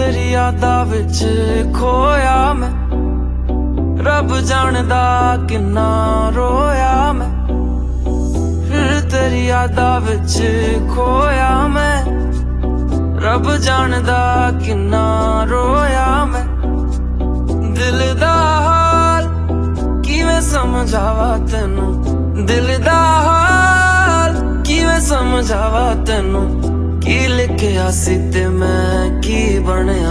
तेरी यादा विच खोया मैं, रब जानदा किन्ना रोया मैं। फिर तेरी यादा विच खोया मैं, रब जानदा किन्ना रोया मैं। दिल दा हाल किवें समझावा तैनू, दिल दा हाल किवें समझावा तैनू। की लिखिया सी ते मैं की बनया।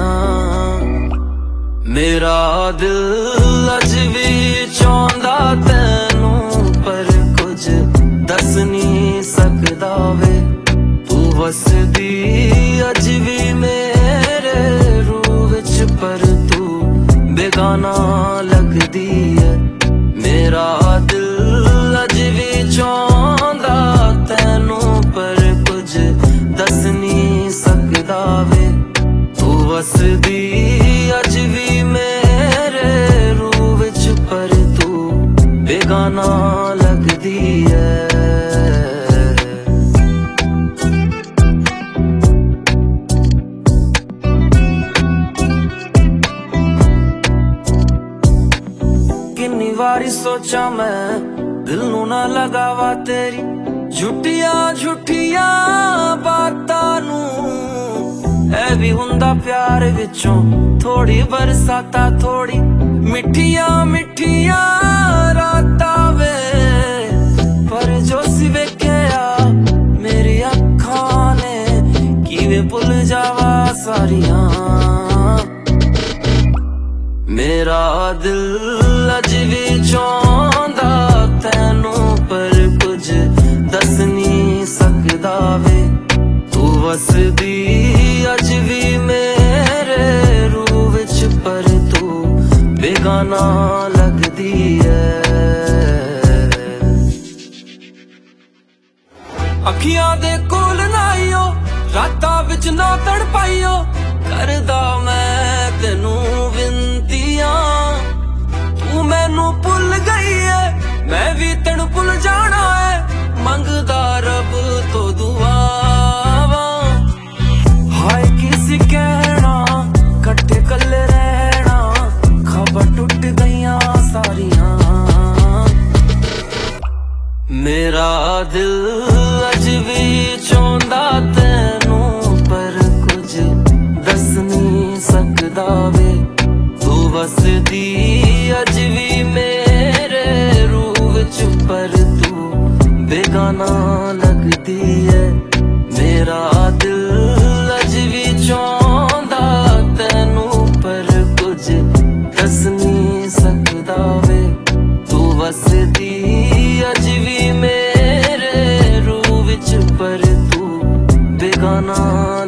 मेरा दिल अज भी चाहुंदा तैनू, पर कुछ दस नहीं सकदा वे। तू वसदी अज भी मेरे रूह विच, पर तू बेगाना लगदी है। मेरा दिल अज भी चाहुंदा तैनू, पर कुछ दस नहीं सकदा वे। तू वसदी अज भी मेरे रूह विच, पर तू बेगाना लगदी है। किन्नी वारी सोचा मैं दिल नू ना लगावा तेरी झूठिया झूठिया बातां नू। ऐ भी हुंदा प्यार विचों थोड़ी बरसाता, थोड़ी मिठिया मिठिया रातां वे। पर जो सी वेख्या मेरी अखां ने, किवें भुल जावा सारियां। मेरा दिल अज भी चाहुंदा तैनू, पर कुछ दस नहीं सकदा वे। तू वसदी अज भी मेरे रूह विच, पर तू बेगाना लगदी है। अखियां दे कोल नाइयो, रातां विच ना तड़पाइयो। करदा मैं तेनू विनतियां, तू मैनू भुल गई है, मैं भी तेनू भुल जाना है। मंगदा रब तो दुआवां, हाय किसी कहना कट्ठे कल्ले रहना। खबर टुट गईयां सारियां। मेरा दिल अज भी चाहुंदा तैनू, पर कुछ दस नहीं सकदा वे। तू वसदी अज भी मेरे रूह विच, पर तू बेगाना लगदी है। मेरा दिल अज भी चाहुंदा तैनू, पर कुछ दस नहीं सकदा वे। तू वसदी अज भी मेरे रूह विच, पर तू बेगाना